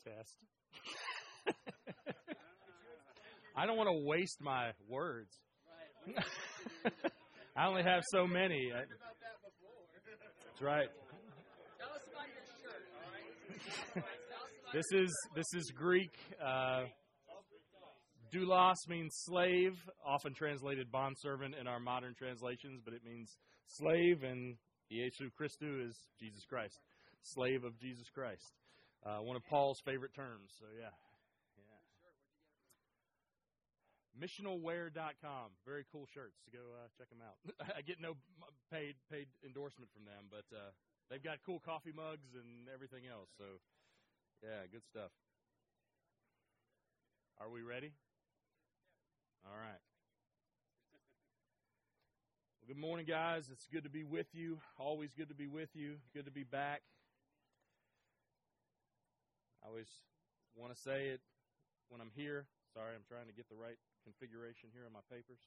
test. I don't want to waste my words. I only have so many. That's right. Tell us about your shirt, all right? This is Greek. Doulos means slave, often translated bondservant in our modern translations, but it means slave, and Iesu Christou is Jesus Christ, slave of Jesus Christ. One of Paul's favorite terms. So yeah. Missionalwear.com. Very cool shirts. So go check them out. I get no paid endorsement from them, but they've got cool coffee mugs and everything else. So yeah, good stuff. Are we ready? All right. Well, good morning, guys. It's good to be with you. Always good to be with you. Good to be back. I always want to say it when I'm here. Sorry, I'm trying to get the right configuration here on my papers.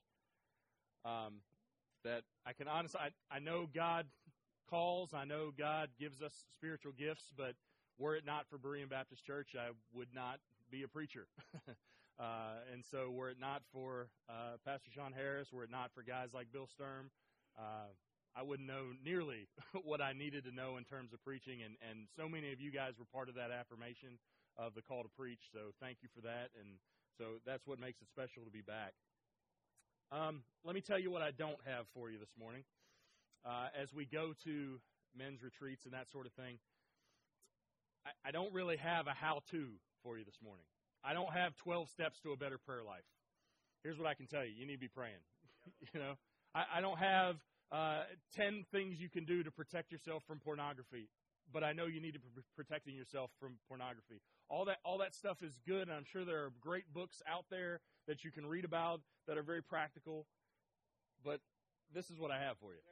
That I can honestly, I know God calls. I know God gives us spiritual gifts, but were it not for Berean Baptist Church, I would not be a preacher. And so were it not for Pastor Sean Harris, were it not for guys like Bill Sturm, I wouldn't know nearly what I needed to know in terms of preaching. And so many of you guys were part of that affirmation of the call to preach. So thank you for that. And so that's what makes it special to be back. Let me tell you what I don't have for you this morning. As we go to men's retreats and that sort of thing, I don't really have a how-to for you this morning. I don't have 12 steps to a better prayer life. Here's what I can tell you. You need to be praying. I don't have 10 things you can do to protect yourself from pornography, but I know you need to be protecting yourself from pornography. All that stuff is good, and I'm sure there are great books out there that you can read about that are very practical, but this is what I have for you.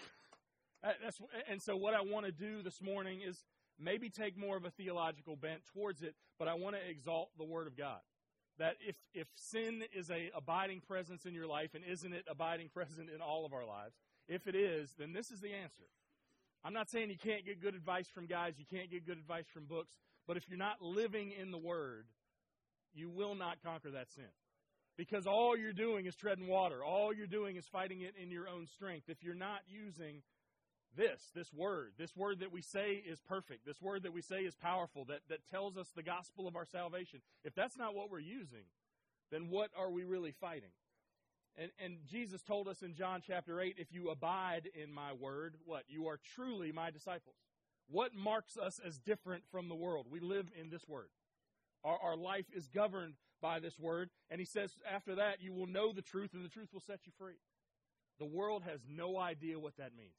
And so what I want to do this morning is maybe take more of a theological bent towards it, but I want to exalt the Word of God. That if sin is a abiding presence in your life, and isn't it abiding present in all of our lives? If it is, then this is the answer. I'm not saying you can't get good advice from guys, you can't get good advice from books, but if you're not living in the Word, you will not conquer that sin. Because all you're doing is treading water. All you're doing is fighting it in your own strength. If you're not using this word that we say is perfect, this word that we say is powerful, that tells us the gospel of our salvation, if that's not what we're using, then what are we really fighting? And Jesus told us in John chapter 8, if you abide in my word, what? You are truly my disciples. What marks us as different from the world? We live in this word. Our life is governed by this word. And he says after that, you will know the truth, and the truth will set you free. The world has no idea what that means.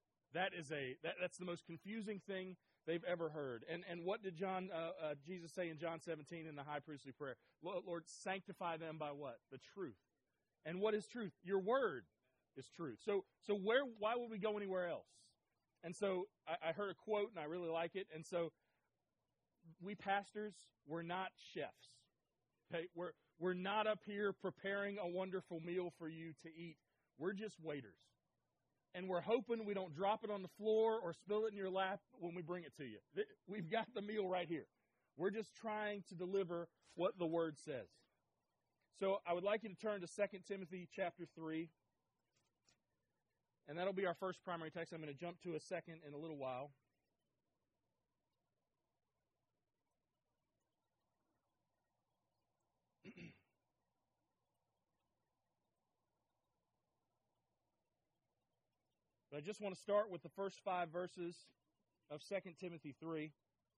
That's the most confusing thing they've ever heard. And what did Jesus say in John 17 in the high priestly prayer? Lord, sanctify them by what? The truth. And what is truth? Your word is truth. So why would we go anywhere else? And so I heard a quote, and I really like it. And so we pastors, we're not chefs. Okay? We're not up here preparing a wonderful meal for you to eat. We're just waiters. And we're hoping we don't drop it on the floor or spill it in your lap when we bring it to you. We've got the meal right here. We're just trying to deliver what the Word says. So I would like you to turn to 2 Timothy chapter 3. And that'll be our first primary text. I'm going to jump to a second in a little while. But I just want to start with the first 5 verses of 2 Timothy 3.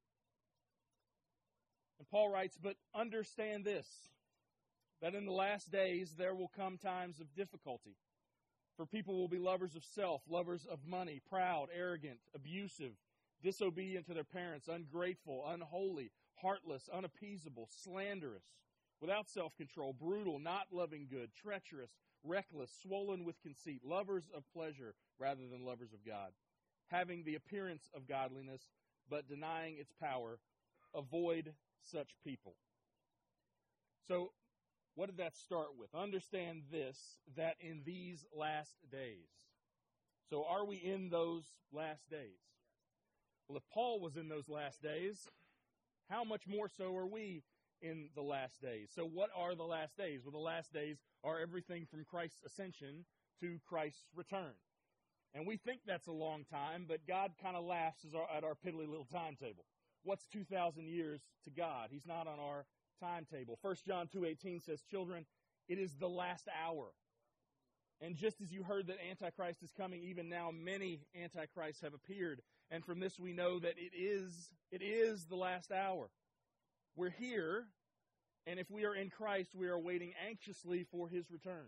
And Paul writes, but understand this, that in the last days there will come times of difficulty. For people will be lovers of self, lovers of money, proud, arrogant, abusive, disobedient to their parents, ungrateful, unholy, heartless, unappeasable, slanderous, without self-control, brutal, not loving good, treacherous, reckless, swollen with conceit, lovers of pleasure rather than lovers of God, having the appearance of godliness, but denying its power. Avoid such people. So, what did that start with? Understand this, that in these last days. So, are we in those last days? Well, if Paul was in those last days, how much more so are we in the last days? So what are the last days? Well, the last days are everything from Christ's ascension to Christ's return. And we think that's a long time, but God kind of laughs at our piddly little timetable. What's 2,000 years to God? He's not on our timetable. 1 John 2:18 says, "Children, it is the last hour." And just as you heard that Antichrist is coming, even now many Antichrists have appeared. And from this we know that it is the last hour. We're here, and if we are in Christ, we are waiting anxiously for His return.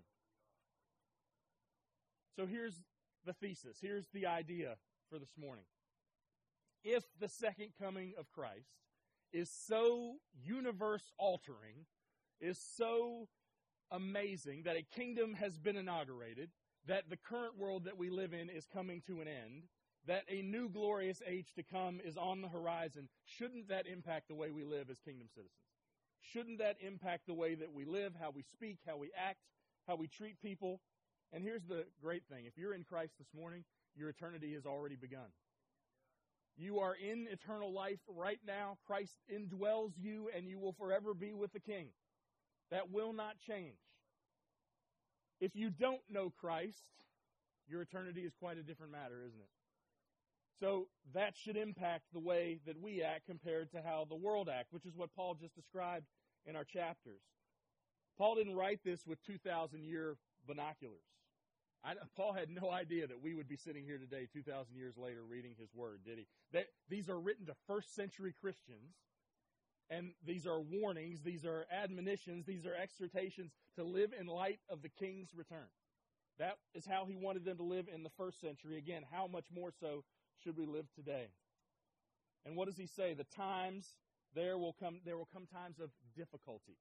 So here's the thesis. Here's the idea for this morning. If the second coming of Christ is so universe-altering, is so amazing that a kingdom has been inaugurated, that the current world that we live in is coming to an end, that a new glorious age to come is on the horizon, shouldn't that impact the way we live as kingdom citizens? Shouldn't that impact the way that we live, how we speak, how we act, how we treat people? And here's the great thing. If you're in Christ this morning, your eternity has already begun. You are in eternal life right now. Christ indwells you, and you will forever be with the King. That will not change. If you don't know Christ, your eternity is quite a different matter, isn't it? So that should impact the way that we act compared to how the world acts, which is what Paul just described in our chapters. Paul didn't write this with 2,000-year binoculars. Paul had no idea that we would be sitting here today 2,000 years later reading his word, did he? These are written to first-century Christians, and these are warnings, these are admonitions, these are exhortations to live in light of the King's return. That is how he wanted them to live in the first century. Again, how much more so should we live today? And what does he say? There will come times of difficulty.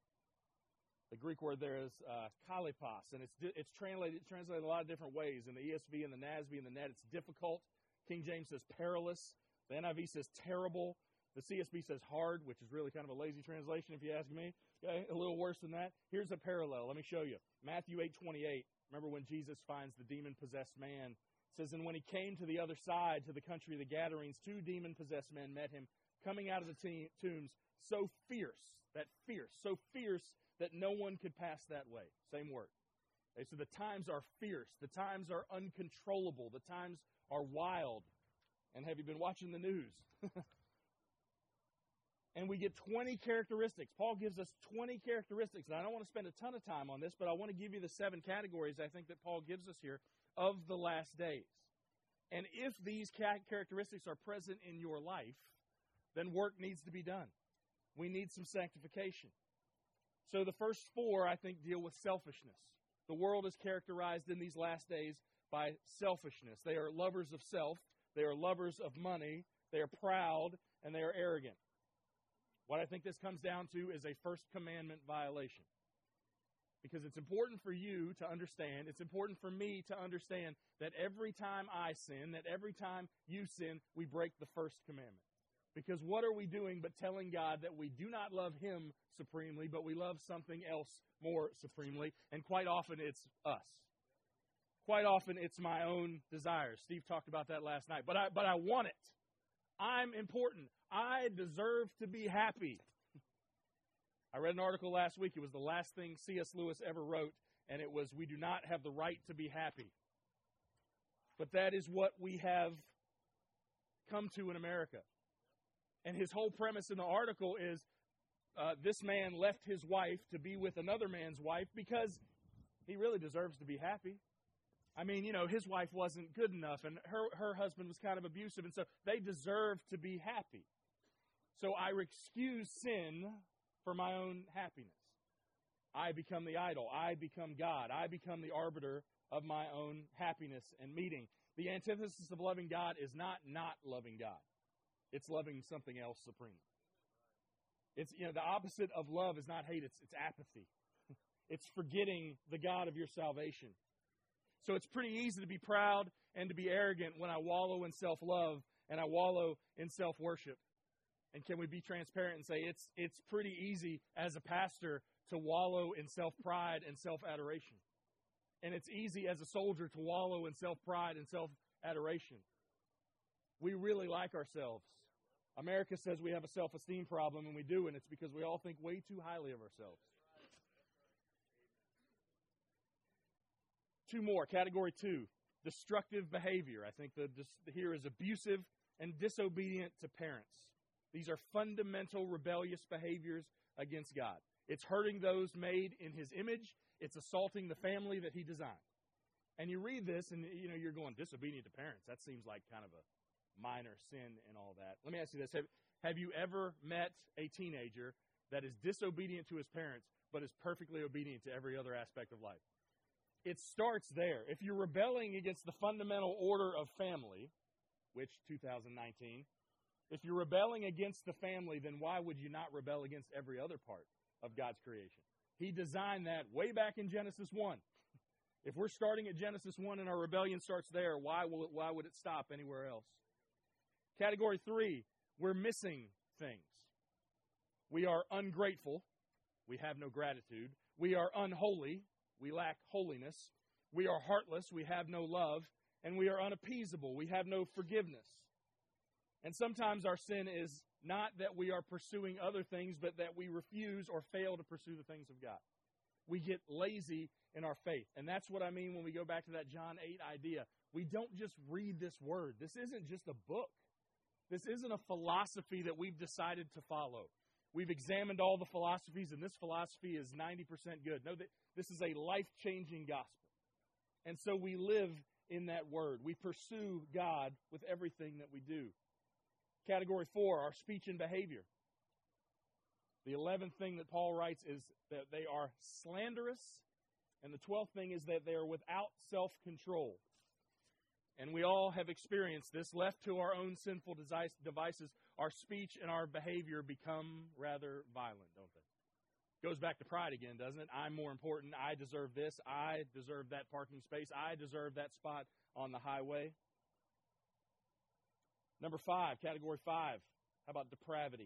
The Greek word there is kalipos, and it's translated a lot of different ways. In the ESV and the NASB and the NET, it's difficult. King James says perilous. The NIV says terrible. The CSB says hard, which is really kind of a lazy translation if you ask me. Okay, a little worse than that. Here's a parallel. Let me show you. Matthew 8:28. Remember when Jesus finds the demon-possessed man? It says, "And when he came to the other side, to the country of the Gadarenes, 2 demon-possessed men met him, coming out of the tombs, so fierce that no one could pass that way." Same word. Okay, so the times are fierce. The times are uncontrollable. The times are wild. And have you been watching the news? And we get 20 characteristics. Paul gives us 20 characteristics. And I don't want to spend a ton of time on this, but I want to give you the 7 categories I think that Paul gives us here of the last days. And if these characteristics are present in your life, then work needs to be done. We need some sanctification. So the first 4, I think, deal with selfishness. The world is characterized in these last days by selfishness. They are lovers of self. They are lovers of money. They are proud, and they are arrogant. What I think this comes down to is a first commandment violation. Because it's important for you to understand, it's important for me to understand that every time I sin, that every time you sin, we break the first commandment. Because what are we doing but telling God that we do not love Him supremely, but we love something else more supremely? And quite often it's us. Quite often it's my own desires. Steve talked about that last night. But I want it. I'm important. I deserve to be happy. I read an article last week. It was the last thing C.S. Lewis ever wrote, and it was, "We do not have the right to be happy." But that is what we have come to in America. And his whole premise in the article is this man left his wife to be with another man's wife because he really deserves to be happy. I mean, his wife wasn't good enough, and her husband was kind of abusive, and so they deserve to be happy. So I excuse sin for my own happiness. I become the idol. I become God. I become the arbiter of my own happiness and meeting. The antithesis of loving God is not loving God. It's loving something else supremely. It's, the opposite of love is not hate, it's apathy. It's forgetting the God of your salvation. So it's pretty easy to be proud and to be arrogant when I wallow in self-love and I wallow in self-worship. And can we be transparent and say it's pretty easy as a pastor to wallow in self-pride and self-adoration. And it's easy as a soldier to wallow in self-pride and self-adoration. We really like ourselves. America says we have a self-esteem problem, and we do, and it's because we all think way too highly of ourselves. Two more. Category 2, destructive behavior. I think here is abusive and disobedient to parents. These are fundamental rebellious behaviors against God. It's hurting those made in His image. It's assaulting the family that He designed. And you read this, and you're going, disobedient to parents. That seems like kind of a minor sin and all that. Let me ask you this. Have you ever met a teenager that is disobedient to his parents, but is perfectly obedient to every other aspect of life? It starts there. If you're rebelling against the fundamental order of family, which 2019, if you're rebelling against the family, then why would you not rebel against every other part of God's creation? He designed that way back in Genesis 1. If we're starting at Genesis 1 and our rebellion starts there, why would it stop anywhere else? Category 3, we're missing things. We are ungrateful. We have no gratitude. We are unholy. We lack holiness. We are heartless. We have no love. And we are unappeasable. We have no forgiveness. And sometimes our sin is not that we are pursuing other things, but that we refuse or fail to pursue the things of God. We get lazy in our faith. And that's what I mean when we go back to that John 8 idea. We don't just read this word. This isn't just a book. This isn't a philosophy that we've decided to follow. We've examined all the philosophies, and this philosophy is 90% good. No, this is a life-changing gospel. And so we live in that word. We pursue God with everything that we do. Category 4, our speech and behavior. The 11th thing that Paul writes is that they are slanderous, and the 12th thing is that they are without self-control. And we all have experienced this. Left to our own sinful devices, our speech and our behavior become rather violent, don't they? Goes back to pride again, doesn't it? I'm more important. I deserve this. I deserve that parking space. I deserve that spot on the highway. Number 5, category 5. How about depravity?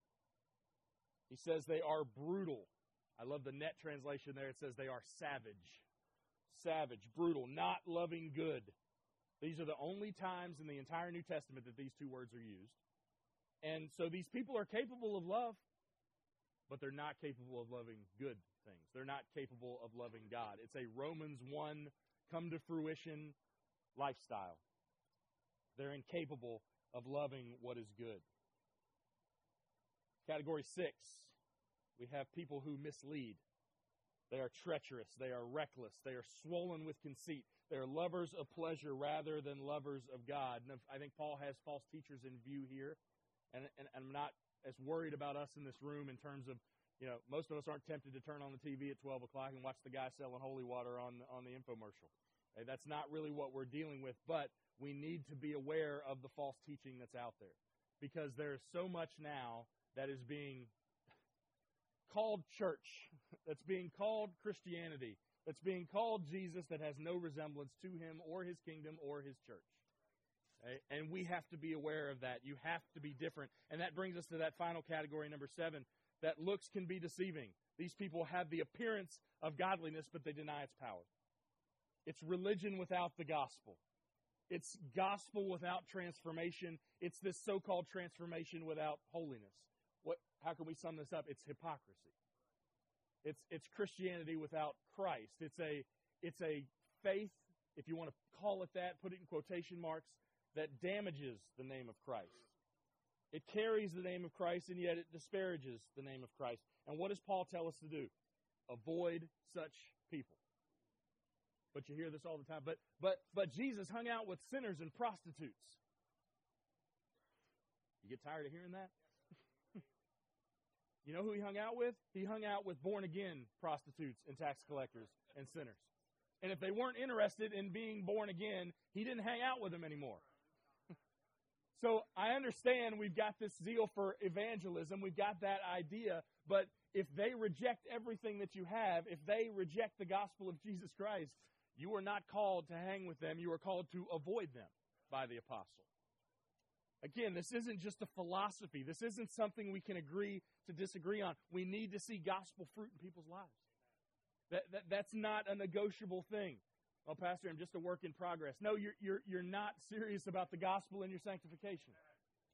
He says they are brutal. I love the net translation there. It says they are savage. Savage, brutal, not loving good. These are the only times in the entire New Testament that these two words are used. And so these people are capable of love, but they're not capable of loving good things. They're not capable of loving God. It's a Romans 1 come to fruition lifestyle. They're incapable of loving what is good. Category 6, we have people who mislead. They are treacherous. They are reckless. They are swollen with conceit. They are lovers of pleasure rather than lovers of God. And I think Paul has false teachers in view here. And I'm not as worried about us in this room in terms of, most of us aren't tempted to turn on the TV at 12 o'clock and watch the guy selling holy water on the infomercial. Okay, that's not really what we're dealing with, but we need to be aware of the false teaching that's out there. Because there's so much now that is being called church, that's being called Christianity, that's being called Jesus, that has no resemblance to Him or His kingdom or His church. Okay? And we have to be aware of that. You have to be different. And that brings us to that final category, number 7, that looks can be deceiving. These people have the appearance of godliness, but they deny its power. It's religion without the gospel. It's gospel without transformation. It's this so-called transformation without holiness. How can we sum this up? It's hypocrisy. It's Christianity without Christ. It's a faith, if you want to call it that, put it in quotation marks, that damages the name of Christ. It carries the name of Christ, and yet it disparages the name of Christ. And what does Paul tell us to do? Avoid such people. But you hear this all the time. But Jesus hung out with sinners and prostitutes. You get tired of hearing that? You know who He hung out with? He hung out with born-again prostitutes and tax collectors and sinners. And if they weren't interested in being born again, He didn't hang out with them anymore. So I understand we've got this zeal for evangelism. We've got that idea. But if they reject everything that you have, if they reject the gospel of Jesus Christ, you are not called to hang with them. You are called to avoid them by the apostle. Again, this isn't just a philosophy. This isn't something we can agree to disagree on. We need to see gospel fruit in people's lives. That's not a negotiable thing. Well, Pastor, I'm just a work in progress. No, you're not serious about the gospel and your sanctification.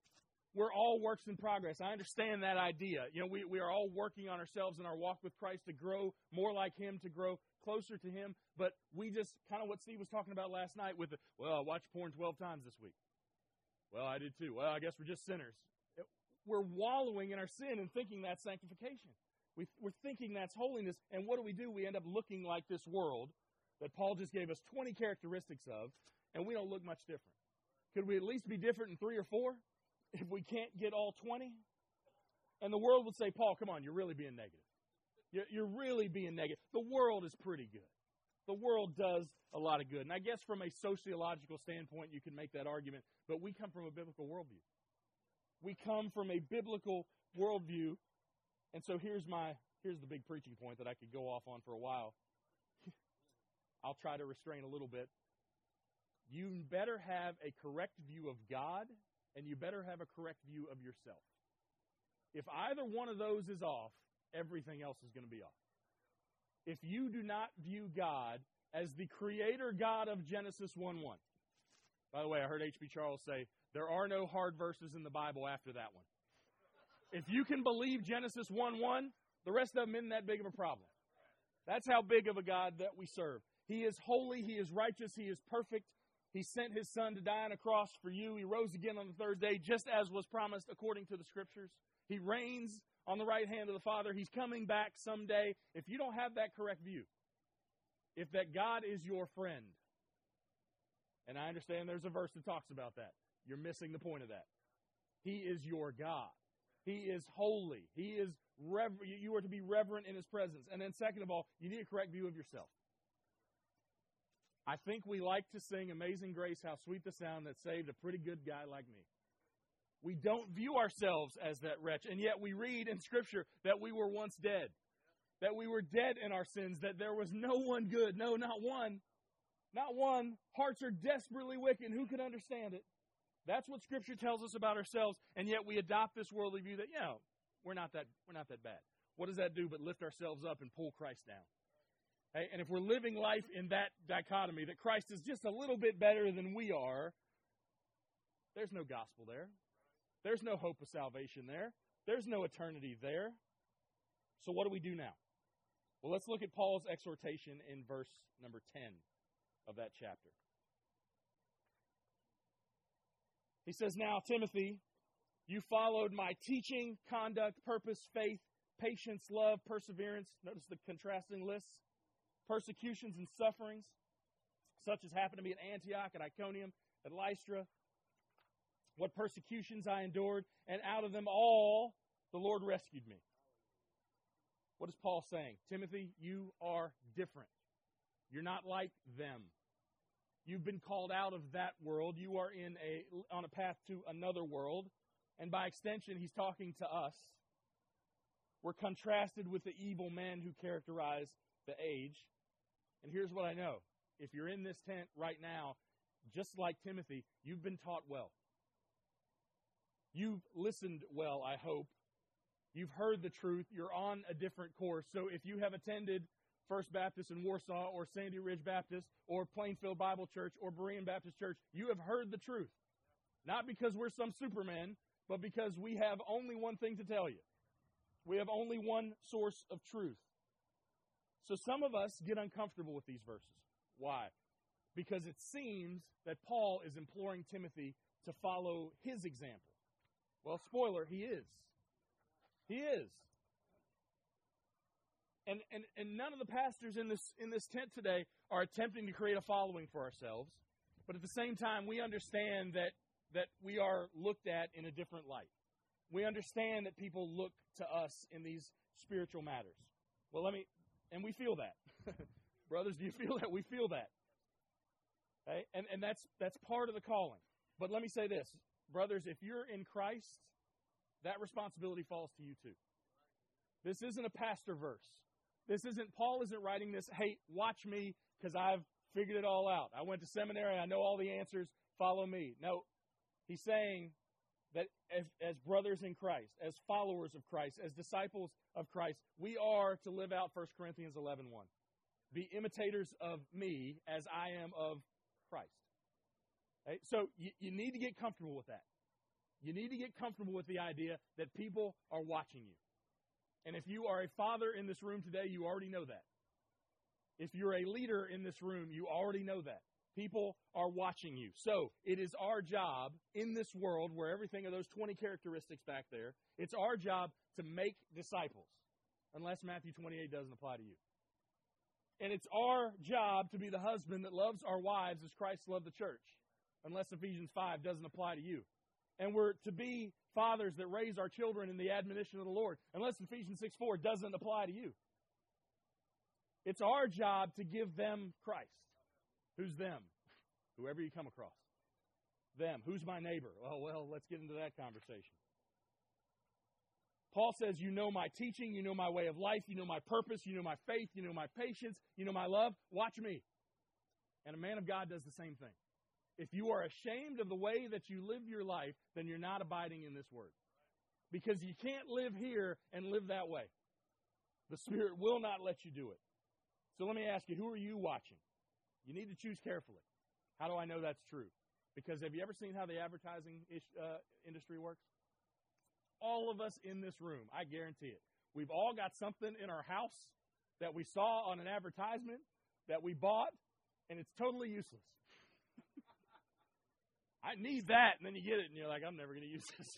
we're all works in progress. I understand that idea. We are all working on ourselves in our walk with Christ to grow more like Him, to grow closer to Him. But we just, kind of what Steve was talking about last night with I watched porn 12 times this week. Well, I did too. Well, I guess we're just sinners. We're wallowing in our sin and thinking that's sanctification. We're thinking that's holiness. And what do? We end up looking like this world that Paul just gave us 20 characteristics of, and we don't look much different. Could we at least be different in 3 or 4? If we can't get all 20? And the world would say, Paul, come on, you're really being negative. You're really being negative. The world is pretty good. The world does a lot of good. And I guess from a sociological standpoint, you can make that argument. But we come from a biblical worldview. We come from a biblical worldview. And so here's the big preaching point that I could go off on for a while. I'll try to restrain a little bit. You better have a correct view of God, and you better have a correct view of yourself. If either one of those is off, everything else is going to be off. If you do not view God as the creator God of Genesis 1:1. By the way, I heard H.B. Charles say, there are no hard verses in the Bible after that one. If you can believe Genesis 1:1, the rest of them isn't that big of a problem. That's how big of a God that we serve. He is holy, He is righteous, He is perfect. He sent His Son to die on a cross for you. He rose again on the 3rd day, just as was promised according to the Scriptures. He reigns on the right hand of the Father. He's coming back someday. If you don't have that correct view, if that God is your friend, and I understand there's a verse that talks about that, you're missing the point of that. He is your God. He is holy. He is you are to be reverent in His presence. And then second of all, you need a correct view of yourself. I think we like to sing Amazing Grace, how sweet the sound that saved a pretty good guy like me. We don't view ourselves as that wretch, and yet we read in Scripture that we were once dead, that we were dead in our sins, that there was no one good, no, not one. Not one. Hearts are desperately wicked. Who could understand it? That's what Scripture tells us about ourselves, and yet we adopt this worldly view that, we're not that bad. What does that do but lift ourselves up and pull Christ down? Hey, and if we're living life in that dichotomy, that Christ is just a little bit better than we are, there's no gospel there. There's no hope of salvation there. There's no eternity there. So what do we do now? Well, let's look at Paul's exhortation in verse number 10 of that chapter. He says, now, Timothy, you followed my teaching, conduct, purpose, faith, patience, love, perseverance. Notice the contrasting lists. Persecutions and sufferings, such as happened to me at Antioch, at Iconium, at Lystra. What persecutions I endured, and out of them all the Lord rescued me. What is Paul saying? Timothy, you are different. You're not like them. You've been called out of that world. You are on a path to another world. And by extension, he's talking to us. We're contrasted with the evil men who characterize the age. And here's what I know. If you're in this tent right now, just like Timothy, you've been taught well. You've listened well, I hope. You've heard the truth. You're on a different course. So if you have attended First Baptist in Warsaw or Sandy Ridge Baptist or Plainfield Bible Church or Berean Baptist Church, you have heard the truth. Not because we're some supermen, but because we have only one thing to tell you. We have only one source of truth. So some of us get uncomfortable with these verses. Why? Because it seems that Paul is imploring Timothy to follow his example. Well, spoiler, he is. He is. And none of the pastors in this tent today are attempting to create a following for ourselves. But at the same time, we understand that we are looked at in a different light. We understand that people look to us in these spiritual matters. Well, and we feel that. Brothers, do you feel that? We feel that. Okay? And that's part of the calling. But let me say this. Brothers, if you're in Christ, that responsibility falls to you too. This isn't a pastor verse. Paul isn't writing this, hey, watch me because I've figured it all out. I went to seminary. I know all the answers. Follow me. No, he's saying that as brothers in Christ, as followers of Christ, as disciples of Christ, we are to live out 1 Corinthians 11:1. Be imitators of me as I am of Christ. Okay? So you need to get comfortable with that. You need to get comfortable with the idea that people are watching you. And if you are a father in this room today, you already know that. If you're a leader in this room, you already know that. People are watching you. So it is our job in this world where everything of those 20 characteristics back there, it's our job to make disciples, unless Matthew 28 doesn't apply to you. And it's our job to be the husband that loves our wives as Christ loved the church, unless Ephesians 5 doesn't apply to you. And we're to be fathers that raise our children in the admonition of the Lord, unless Ephesians 6:4 doesn't apply to you. It's our job to give them Christ. Who's them? Whoever you come across. Them. Who's my neighbor? Well, let's get into that conversation. Paul says, you know my teaching, you know my way of life, you know my purpose, you know my faith, you know my patience, you know my love. Watch me. And a man of God does the same thing. If you are ashamed of the way that you live your life, then you're not abiding in this word. Because you can't live here and live that way. The Spirit will not let you do it. So let me ask you, who are you watching? You need to choose carefully. How do I know that's true? Because have you ever seen how the advertising industry works? All of us in this room, I guarantee it. We've all got something in our house that we saw on an advertisement that we bought, and it's totally useless. I need that, and then you get it, and you're like, I'm never going to use this.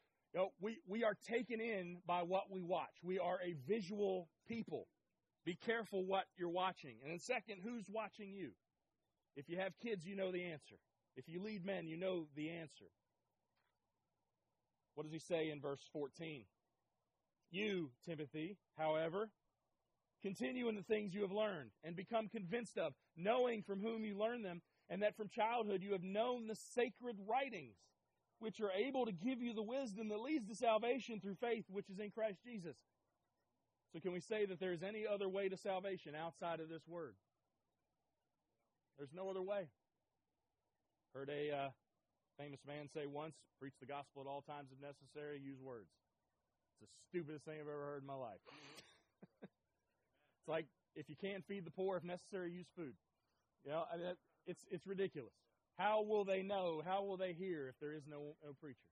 We are taken in by what we watch. We are a visual people. Be careful what you're watching. And then second, who's watching you? If you have kids, you know the answer. If you lead men, you know the answer. What does he say in verse 14? You, Timothy, however, continue in the things you have learned and become convinced of, knowing from whom you learned them, and that from childhood you have known the sacred writings, which are able to give you the wisdom that leads to salvation through faith, which is in Christ Jesus. So can we say that there's any other way to salvation outside of this word? There's no other way. Heard a famous man say once, preach the gospel at all times if necessary, use words. It's the stupidest thing I've ever heard in my life. It's like, if you can't feed the poor, if necessary, use food. You know, I mean, it's ridiculous. How will they know? How will they hear if there is no preacher?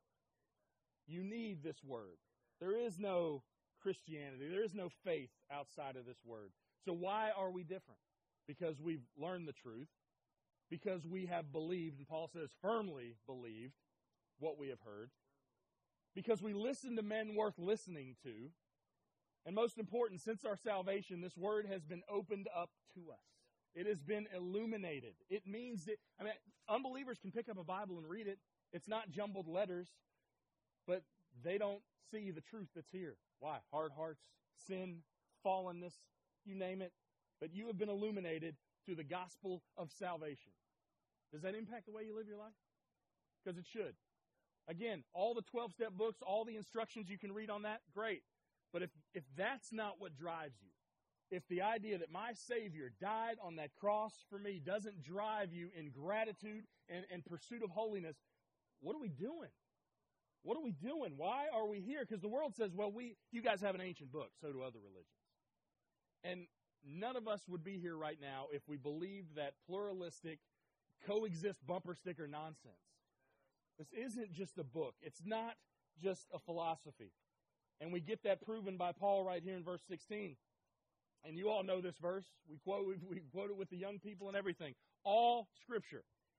You need this word. There is no Christianity. There is no faith outside of this word. So why are we different? Because we've learned the truth. Because we have believed, and Paul says firmly believed, what we have heard. Because we listen to men worth listening to. And most important, since our salvation, this word has been opened up to us. It has been illuminated. It means that, unbelievers can pick up a Bible and read it. It's not jumbled letters, but they don't see the truth that's here. Why? Hard hearts, sin, fallenness, you name it. But you have been illuminated through the gospel of salvation. Does that impact the way you live your life? Because it should. Again, all the 12-step books, all the instructions you can read on that, great. But if that's not what drives you, if the idea that my Savior died on that cross for me doesn't drive you in gratitude and pursuit of holiness, what are we doing? What are we doing? Why are we here? Because the world says, well, you guys have an ancient book, so do other religions. And none of us would be here right now if we believed that pluralistic, coexist bumper sticker nonsense. This isn't just a book. It's not just a philosophy. And we get that proven by Paul right here in verse 16. And you all know this verse. We quote it with the young people and everything. All Scripture.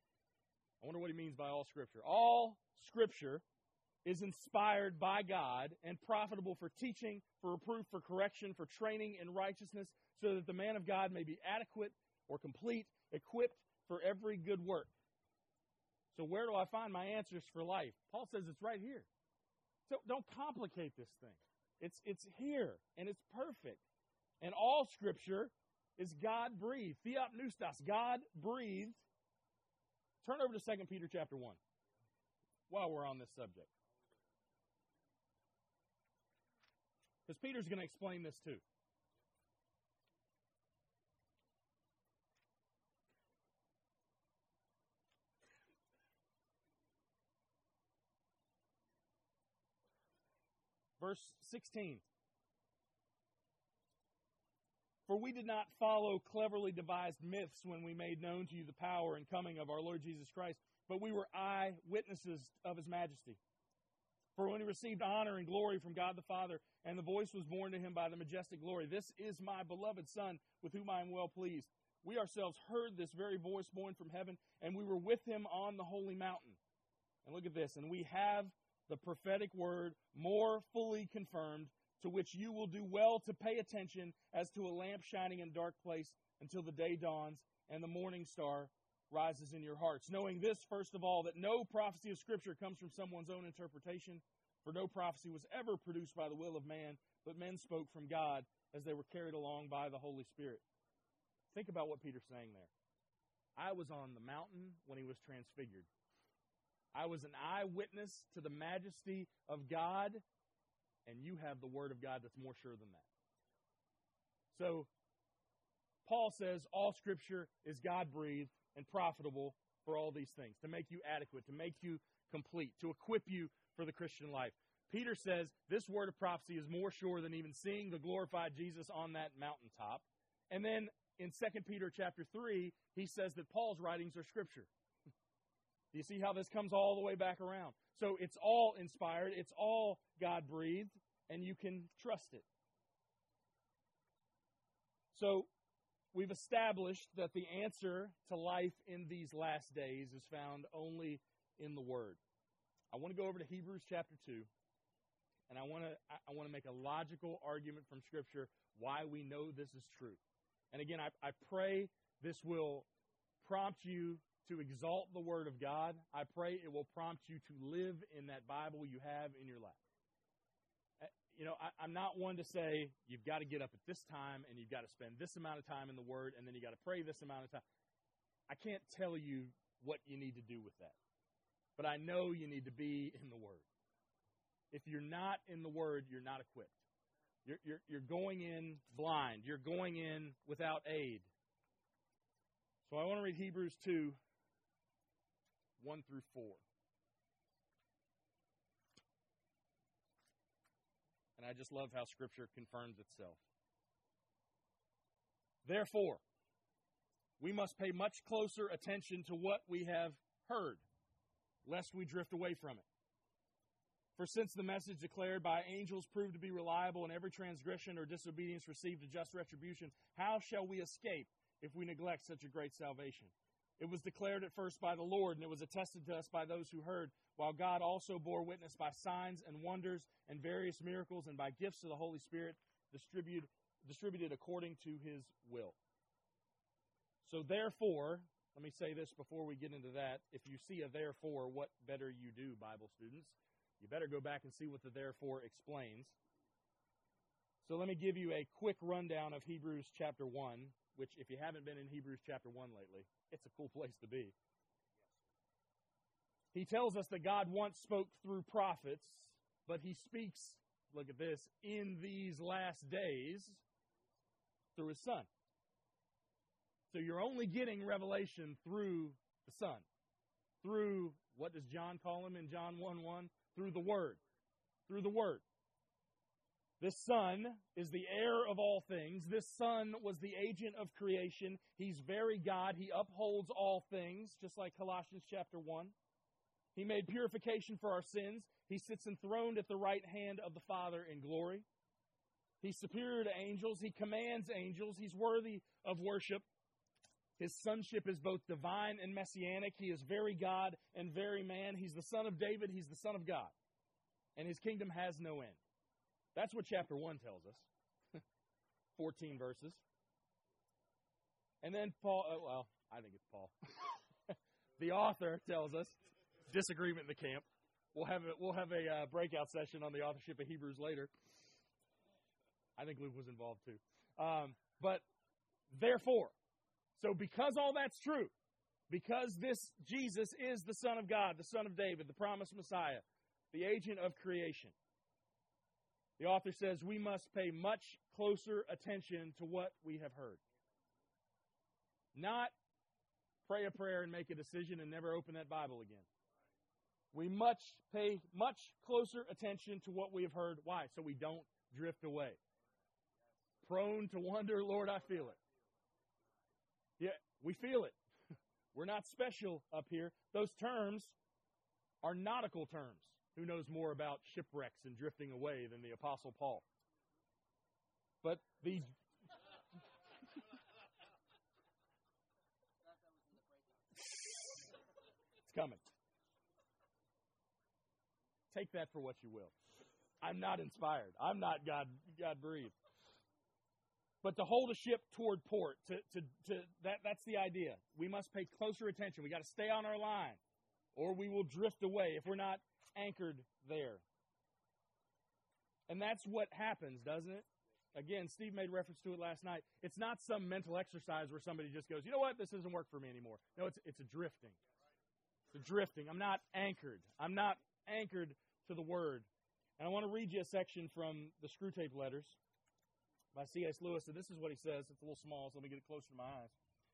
I wonder what he means by all Scripture. All Scripture is inspired by God and profitable for teaching, for reproof, for correction, for training in righteousness, so that the man of God may be adequate or complete, equipped for every good work. So where do I find my answers for life? Paul says it's right here. So don't complicate this thing. It's here, and it's perfect. And all Scripture is God-breathed. Theopneustos, God-breathed. Turn over to 2 Peter chapter 1 while we're on this subject. Because Peter's going to explain this too. Verse 16. For we did not follow cleverly devised myths when we made known to you the power and coming of our Lord Jesus Christ, but we were eyewitnesses of his majesty. For when he received honor and glory from God the Father, and the voice was borne to him by the majestic glory, "This is my beloved Son, with whom I am well pleased." We ourselves heard this very voice borne from heaven, and we were with him on the holy mountain. And look at this. And we have the prophetic word more fully confirmed, to which you will do well to pay attention as to a lamp shining in a dark place until the day dawns and the morning star rises in your hearts. Knowing this, first of all, that no prophecy of Scripture comes from someone's own interpretation, for no prophecy was ever produced by the will of man, but men spoke from God as they were carried along by the Holy Spirit. Think about what Peter's saying there. I was on the mountain when he was transfigured. I was an eyewitness to the majesty of God, and you have the Word of God that's more sure than that. So, Paul says all Scripture is God-breathed and profitable for all these things, to make you adequate, to make you complete, to equip you for the Christian life. Peter says this word of prophecy is more sure than even seeing the glorified Jesus on that mountaintop. And then in 2 Peter chapter 3, he says that Paul's writings are Scripture. Do you see how this comes all the way back around? So it's all inspired, it's all God-breathed, and you can trust it. So we've established that the answer to life in these last days is found only in the Word. I want to go over to Hebrews chapter 2, and I want to make a logical argument from Scripture why we know this is true. And again, I pray this will prompt you to exalt the Word of God. I pray it will prompt you to live in that Bible you have in your lap. I'm not one to say you've got to get up at this time and you've got to spend this amount of time in the Word and then you've got to pray this amount of time. I can't tell you what you need to do with that. But I know you need to be in the Word. If you're not in the Word, you're not equipped. You're going in blind. You're going in without aid. So I want to read Hebrews 2, 1 through 4. And I just love how Scripture confirms itself. Therefore, we must pay much closer attention to what we have heard, lest we drift away from it. For since the message declared by angels proved to be reliable, and every transgression or disobedience received a just retribution, how shall we escape if we neglect such a great salvation? It was declared at first by the Lord, and it was attested to us by those who heard, while God also bore witness by signs and wonders and various miracles and by gifts of the Holy Spirit distributed according to His will. So therefore, let me say this before we get into that. If you see a therefore, what better you do, Bible students? You better go back and see what the therefore explains. So let me give you a quick rundown of Hebrews chapter 1, which if you haven't been in Hebrews chapter 1 lately, it's a cool place to be. He tells us that God once spoke through prophets, but He speaks, look at this, in these last days through His Son. So you're only getting revelation through the Son. Through, what does John call Him in John 1:1? Through the Word. Through the Word. This Son is the heir of all things. This Son was the agent of creation. He's very God. He upholds all things, just like Colossians chapter 1. He made purification for our sins. He sits enthroned at the right hand of the Father in glory. He's superior to angels. He commands angels. He's worthy of worship. His sonship is both divine and messianic. He is very God and very man. He's the Son of David. He's the Son of God. And His kingdom has no end. That's what chapter 1 tells us. 14 verses. And then Paul, I think it's Paul. The author tells us, disagreement in the camp. We'll have a breakout session on the authorship of Hebrews later. I think Luke was involved too. But therefore, so because all that's true, because this Jesus is the Son of God, the Son of David, the promised Messiah, the agent of creation, the author says we must pay much closer attention to what we have heard. Not pray a prayer and make a decision and never open that Bible again. We must pay much closer attention to what we have heard. Why? So we don't drift away. Prone to wonder, Lord, I feel it. Yeah, we feel it. We're not special up here. Those terms are nautical terms. Who knows more about shipwrecks and drifting away than the Apostle Paul? But the... It's coming. Take that for what you will. I'm not inspired. I'm not God-breathed. But to hold a ship toward port, that's the idea. We must pay closer attention. We got to stay on our line, or we will drift away if we're not anchored there. And that's what happens, doesn't it? Again, Steve made reference to it last night. It's not some mental exercise where somebody just goes, you know what, this doesn't work for me anymore. No, it's a drifting. It's a drifting. I'm not anchored. I'm not anchored to the Word. And I want to read you a section from the Screwtape Letters by C.S. Lewis. And this is what he says. It's a little small, so let me get it closer to my eyes.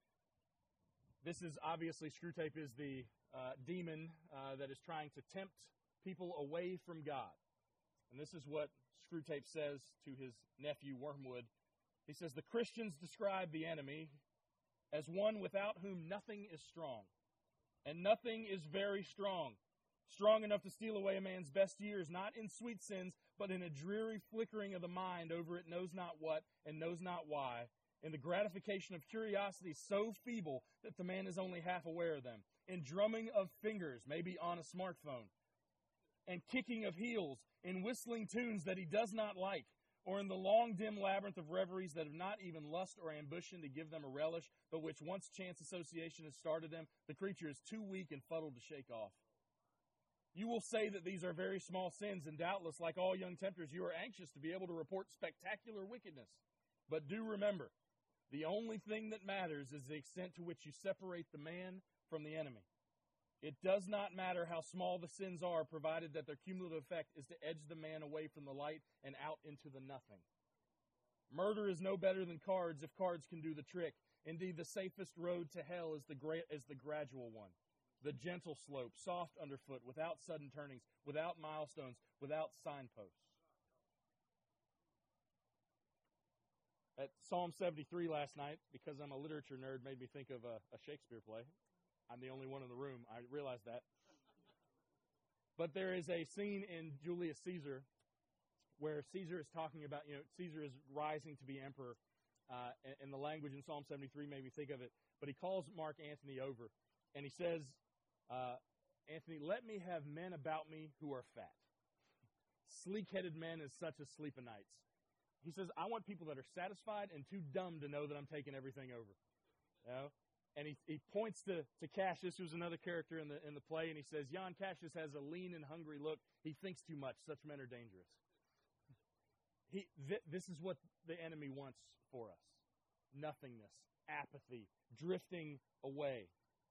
This is obviously, Screwtape is the demon that is trying to tempt people away from God. And this is what Screwtape says to his nephew Wormwood. He says, the Christians describe the enemy as one without whom nothing is strong, and nothing is very strong. Strong enough to steal away a man's best years, not in sweet sins, but in a dreary flickering of the mind over it knows not what and knows not why, in the gratification of curiosity so feeble that the man is only half aware of them, in drumming of fingers, maybe on a smartphone, and kicking of heels, in whistling tunes that he does not like, or in the long, dim labyrinth of reveries that have not even lust or ambition to give them a relish, but which once chance association has started them, the creature is too weak and fuddled to shake off. You will say that these are very small sins, and doubtless, like all young tempters, you are anxious to be able to report spectacular wickedness. But do remember, the only thing that matters is the extent to which you separate the man from the enemy. It does not matter how small the sins are, provided that their cumulative effect is to edge the man away from the light and out into the nothing. Murder is no better than cards if cards can do the trick. Indeed, the safest road to hell is the gradual one. The gentle slope, soft underfoot, without sudden turnings, without milestones, without signposts. At Psalm 73 last night, because I'm a literature nerd, made me think of a Shakespeare play. I'm the only one in the room. I realize that. But there is a scene in Julius Caesar where Caesar is talking about, Caesar is rising to be emperor. And the language in Psalm 73 made me think of it. But he calls Mark Antony over, and he says, Anthony, let me have men about me who are fat. Sleek-headed men as such as sleep o' nights. He says, I want people that are satisfied and too dumb to know that I'm taking everything over. And he points to Cassius, who's another character in the play, and he says, Jan Cassius has a lean and hungry look. He thinks too much. Such men are dangerous. This is what the enemy wants for us. Nothingness, apathy, drifting away.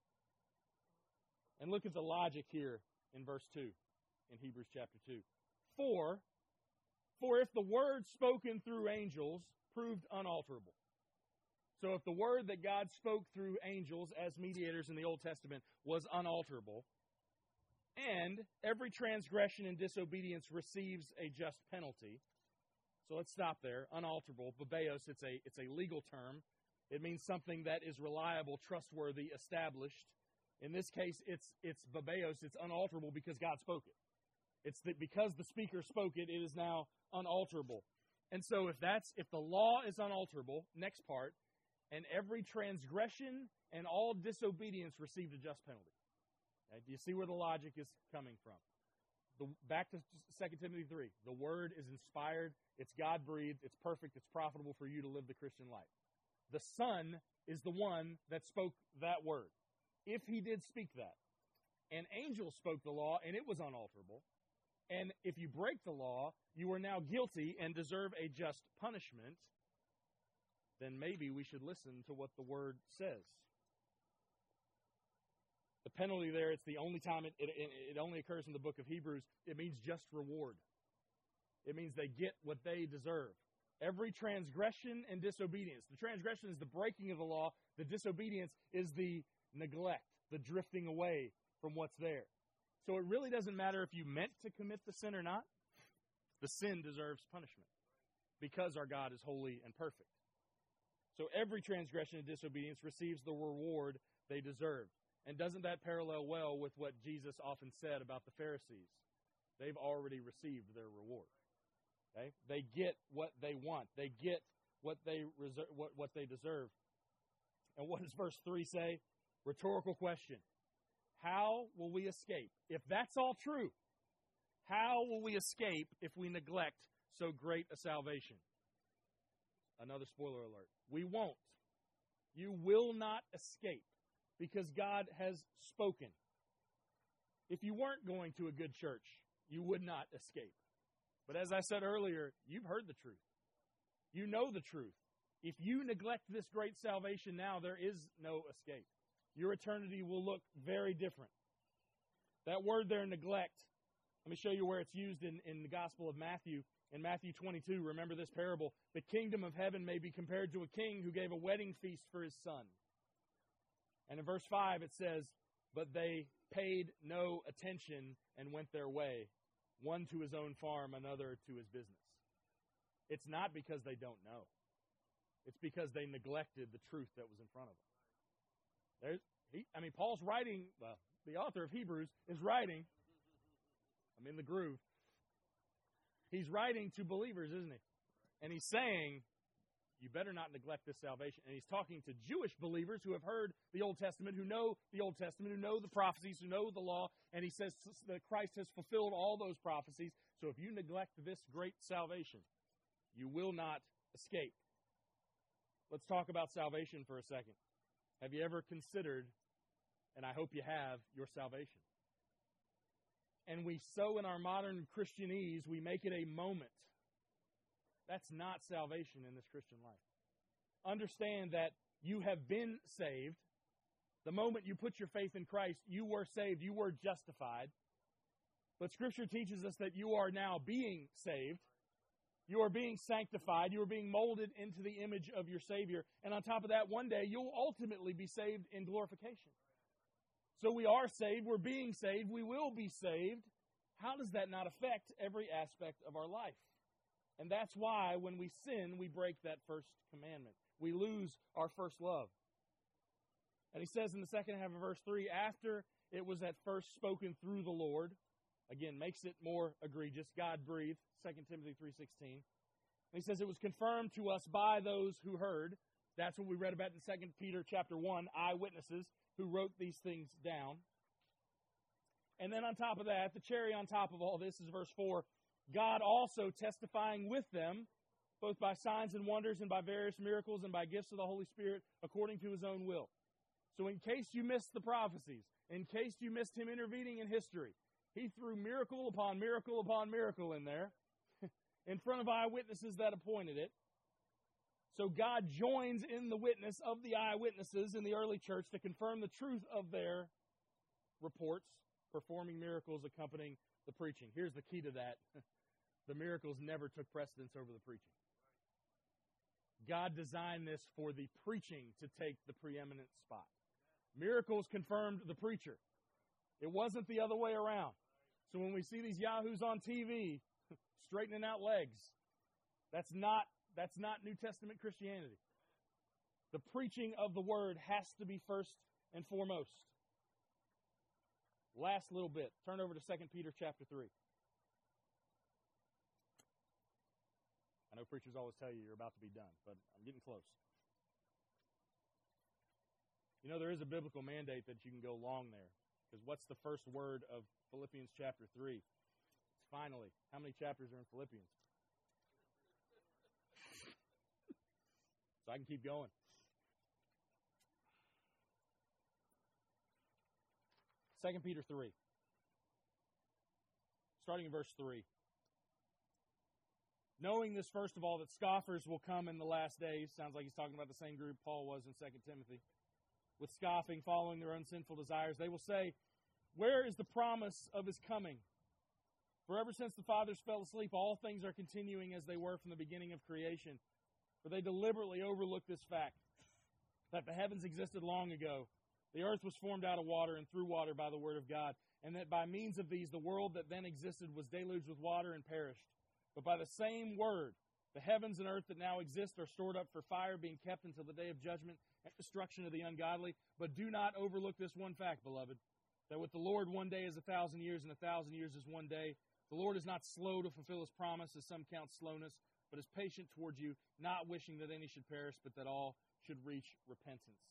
And look at the logic here in verse 2, in Hebrews chapter 2. For if the word spoken through angels proved unalterable. So if the word that God spoke through angels as mediators in the Old Testament was unalterable, and every transgression and disobedience receives a just penalty. So let's stop there. Unalterable, babeos, it's a legal term. It means something that is reliable, trustworthy, established. In this case, it's babeos, it's unalterable because God spoke it. Because the speaker spoke it, it is now unalterable. And so if the law is unalterable, next part, and every transgression and all disobedience received a just penalty. Okay? Do you see where the logic is coming from? Back to 2 Timothy 3. The Word is inspired, it's God-breathed, it's perfect, it's profitable for you to live the Christian life. The Son is the one that spoke that Word. If He did speak that, an angel spoke the law and it was unalterable, and if you break the law, you are now guilty and deserve a just punishment, then maybe we should listen to what the Word says. The penalty there, it's the only time it only occurs in the book of Hebrews. It means just reward. It means they get what they deserve. Every transgression and disobedience. The transgression is the breaking of the law. The disobedience is the neglect, the drifting away from what's there. So it really doesn't matter if you meant to commit the sin or not. The sin deserves punishment because our God is holy and perfect. So every transgression and disobedience receives the reward they deserve. And doesn't that parallel well with what Jesus often said about the Pharisees? They've already received their reward. Okay? They get what they want. They get what they deserve. And what does verse 3 say? Rhetorical question. How will we escape? If that's all true, how will we escape if we neglect so great a salvation? Another spoiler alert. We won't. You will not escape because God has spoken. If you weren't going to a good church, you would not escape. But as I said earlier, you've heard the truth. You know the truth. If you neglect this great salvation now, there is no escape. Your eternity will look very different. That word there, neglect, let me show you where it's used in the Gospel of Matthew. In Matthew 22, remember this parable. The kingdom of heaven may be compared to a king who gave a wedding feast for his son. And in verse 5 it says, but they paid no attention and went their way, one to his own farm, another to his business. It's not because they don't know. It's because they neglected the truth that was in front of them. Paul's writing, well, the author of Hebrews is writing, I'm in the groove, he's writing to believers, isn't he? And he's saying, you better not neglect this salvation. And he's talking to Jewish believers who have heard the Old Testament, who know the Old Testament, who know the prophecies, who know the law. And he says that Christ has fulfilled all those prophecies. So if you neglect this great salvation, you will not escape. Let's talk about salvation for a second. Have you ever considered, and I hope you have, your salvation? And we so in our modern Christianese, we make it a moment. That's not salvation in this Christian life. Understand that you have been saved. The moment you put your faith in Christ, you were saved, you were justified. But Scripture teaches us that you are now being saved. You are being sanctified. You are being molded into the image of your Savior. And on top of that, one day you'll ultimately be saved in glorification. So we are saved. We're being saved. We will be saved. How does that not affect every aspect of our life? And that's why when we sin, we break that first commandment. We lose our first love. And he says in the second half of verse 3, after it was at first spoken through the Lord, again, makes it more egregious, God breathed, 2 Timothy 3:16. And he says it was confirmed to us by those who heard. That's what we read about in 2 Peter chapter 1, eyewitnesses who wrote these things down. And then on top of that, the cherry on top of all this is verse 4, God also testifying with them, both by signs and wonders and by various miracles and by gifts of the Holy Spirit, according to his own will. So in case you missed the prophecies, in case you missed him intervening in history, he threw miracle upon miracle upon miracle in there in front of eyewitnesses that appointed it. So God joins in the witness of the eyewitnesses in the early church to confirm the truth of their reports, performing miracles accompanying the preaching. Here's the key to that. The miracles never took precedence over the preaching. God designed this for the preaching to take the preeminent spot. Miracles confirmed the preacher. It wasn't the other way around. So when we see these yahoos on TV straightening out legs, that's not New Testament Christianity. The preaching of the Word has to be first and foremost. Last little bit. Turn over to 2 Peter chapter 3. I know preachers always tell you you're about to be done, but I'm getting close. You know, there is a biblical mandate that you can go long there. Because what's the first word of Philippians chapter 3? It's finally. How many chapters are in Philippians? So I can keep going. Second Peter 3. Starting in verse 3. Knowing this, first of all, that scoffers will come in the last days. Sounds like he's talking about the same group Paul was in 2 Timothy. With scoffing, following their own sinful desires. They will say, where is the promise of his coming? For ever since the fathers fell asleep, all things are continuing as they were from the beginning of creation. For they deliberately overlook this fact, that the heavens existed long ago. The earth was formed out of water and through water by the word of God, and that by means of these the world that then existed was deluged with water and perished. But by the same word The heavens and earth that now exist are stored up for fire, being kept until the day of judgment and destruction of the ungodly. But do not overlook this one fact, beloved, that with the Lord 1 day is 1,000 years, and 1,000 years is 1 day. The Lord is not slow to fulfill His promise, as some count slowness, but is patient towards you, not wishing that any should perish, but that all should reach repentance.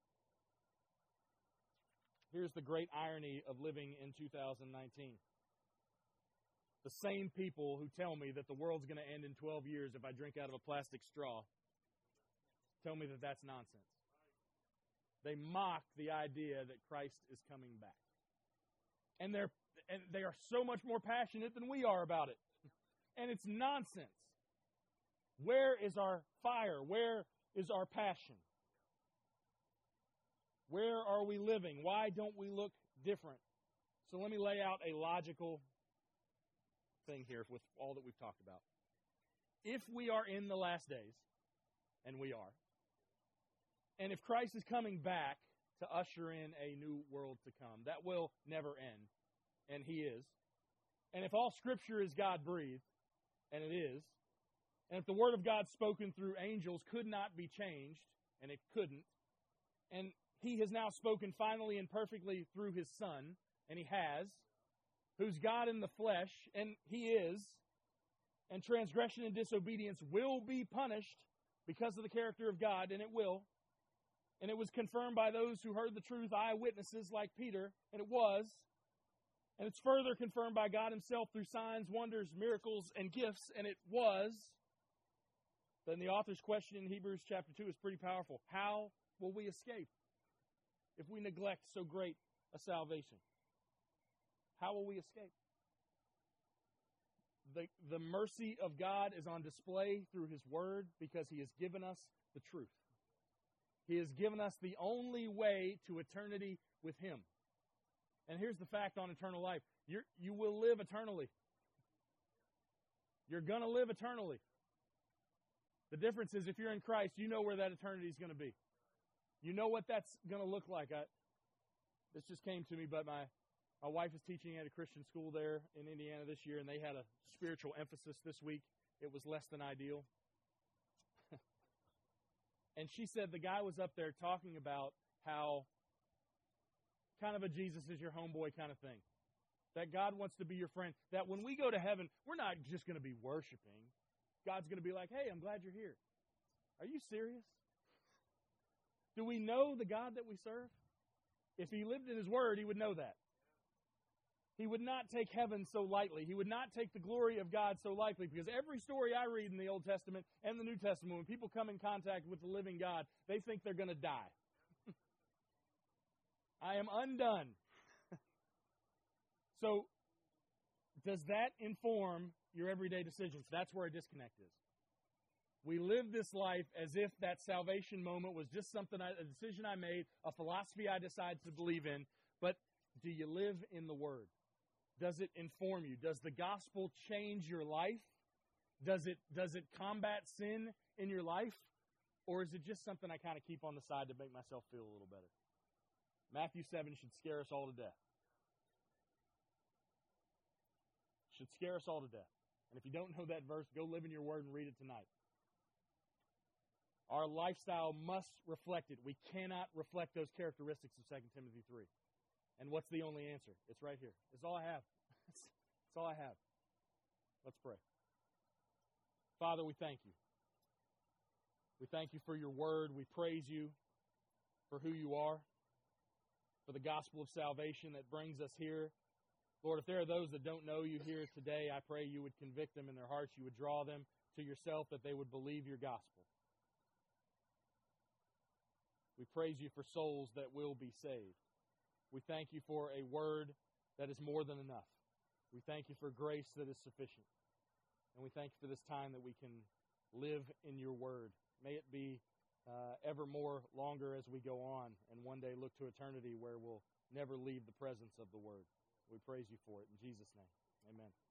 Here's the great irony of living in 2019. The same people who tell me that the world's going to end in 12 years if I drink out of a plastic straw tell me that that's nonsense. They mock the idea that Christ is coming back. And they are so much more passionate than we are about it. And it's nonsense. Where is our fire? Where is our passion? Where are we living? Why don't we look different? So let me lay out a logical thing here with all that we've talked about. If we are in the last days, and we are, and if Christ is coming back to usher in a new world to come, that will never end, and He is, and if all Scripture is God-breathed, and it is, and if the Word of God spoken through angels could not be changed, and it couldn't, and He has now spoken finally and perfectly through His Son, and He has, who's God in the flesh, and He is, and transgression and disobedience will be punished because of the character of God, and it will. And it was confirmed by those who heard the truth, eyewitnesses like Peter, and it was. And it's further confirmed by God Himself through signs, wonders, miracles, and gifts, and it was. Then the author's question in Hebrews chapter 2 is pretty powerful. How will we escape if we neglect so great a salvation? How will we escape? The mercy of God is on display through His Word because He has given us the truth. He has given us the only way to eternity with Him. And here's the fact on eternal life. You will live eternally. You're going to live eternally. The difference is if you're in Christ, you know where that eternity is going to be. You know what that's going to look like. This just came to me, but my wife is teaching at a Christian school there in Indiana this year, and they had a spiritual emphasis this week. It was less than ideal. And she said the guy was up there talking about how kind of a Jesus is your homeboy kind of thing. That God wants to be your friend. That when we go to heaven, we're not just going to be worshiping. God's going to be like, hey, I'm glad you're here. Are you serious? Do we know the God that we serve? If He lived in His Word, He would know that. He would not take heaven so lightly. He would not take the glory of God so lightly, because every story I read in the Old Testament and the New Testament, when people come in contact with the living God, they think they're going to die. I am undone. So, does that inform your everyday decisions? That's where a disconnect is. We live this life as if that salvation moment was just a decision I made, a philosophy I decided to believe in. But do you live in the Word? Does it inform you? Does the gospel change your life? Does it combat sin in your life? Or is it just something I kind of keep on the side to make myself feel a little better? Matthew 7 should scare us all to death. Should scare us all to death. And if you don't know that verse, go live in your Word and read it tonight. Our lifestyle must reflect it. We cannot reflect those characteristics of 2 Timothy 3. And what's the only answer? It's right here. It's all I have. It's all I have. Let's pray. Father, we thank you. We thank you for your word. We praise you for who you are, for the gospel of salvation that brings us here. Lord, if there are those that don't know you here today, I pray you would convict them in their hearts. You would draw them to yourself, that they would believe your gospel. We praise you for souls that will be saved. We thank you for a word that is more than enough. We thank you for grace that is sufficient. And we thank you for this time that we can live in your word. May it be ever more longer as we go on, and one day look to eternity where we'll never leave the presence of the word. We praise you for it. In Jesus' name, amen.